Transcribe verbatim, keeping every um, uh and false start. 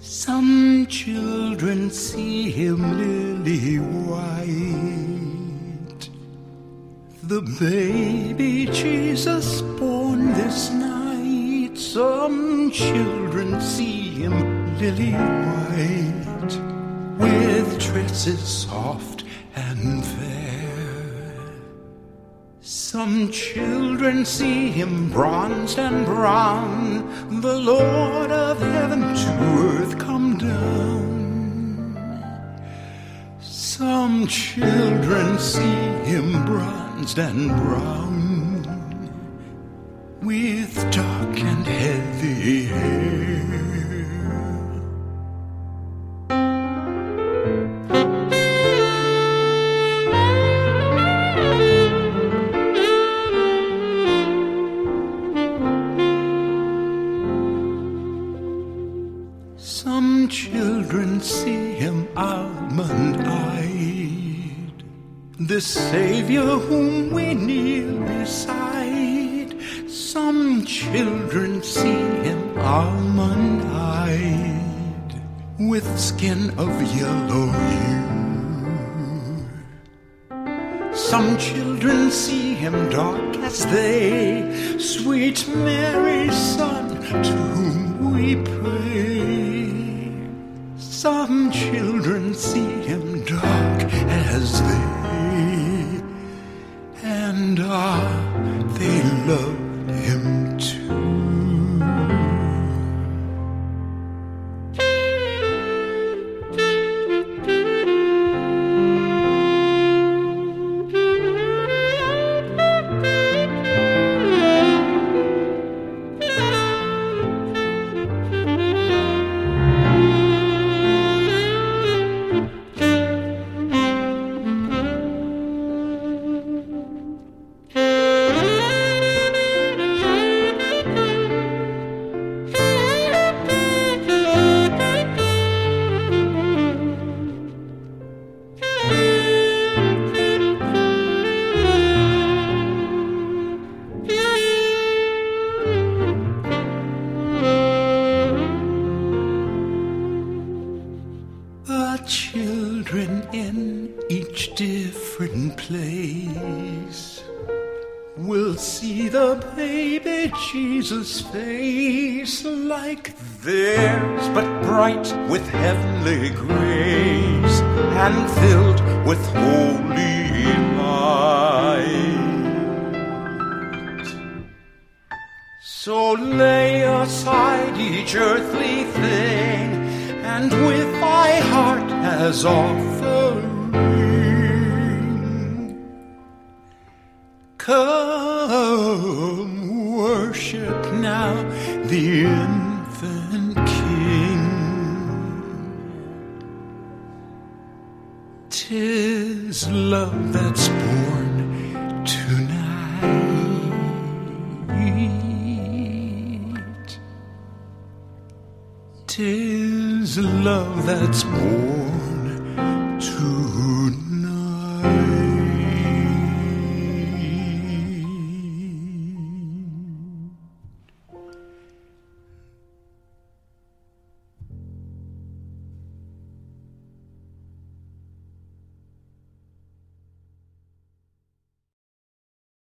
Some children see him lily white, the baby Jesus born this night. Some children see him lily white, with tresses soft and fair. Some children see him bronzed and brown, the Lord of heaven to earth come down. Some children see him bronzed and brown, with dark and heavy hair. Some children see him almond-eyed, the Savior whom we kneel beside. Some children see him almond-eyed, with skin of yellow hue. Some children see him dark as they, sweet Mary's Son, to whom we pray. Some children see him dark as they, and ah, they loved him too. Children in each different place will see the baby Jesus' face like theirs, but bright with heavenly grace and filled with holy light. So lay aside each earthly thing, and with thy heart as offering, come worship now the infant King. 'Tis love that's born tonight. 'Tis love that's born